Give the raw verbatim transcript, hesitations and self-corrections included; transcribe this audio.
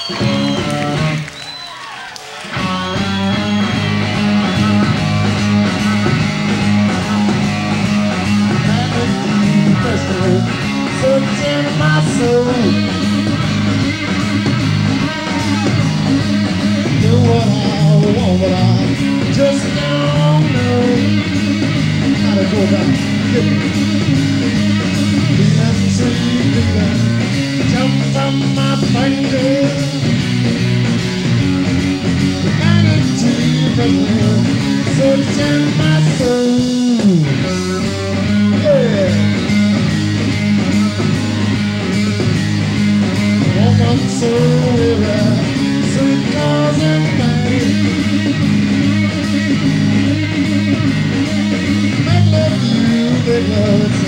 Searching my soul, do what I want, but I just don't know how to go about getting the tree jump from my finger, and into the searching my soul. Yeah. I'm so weary, sweet cause and pain. Make love you, make love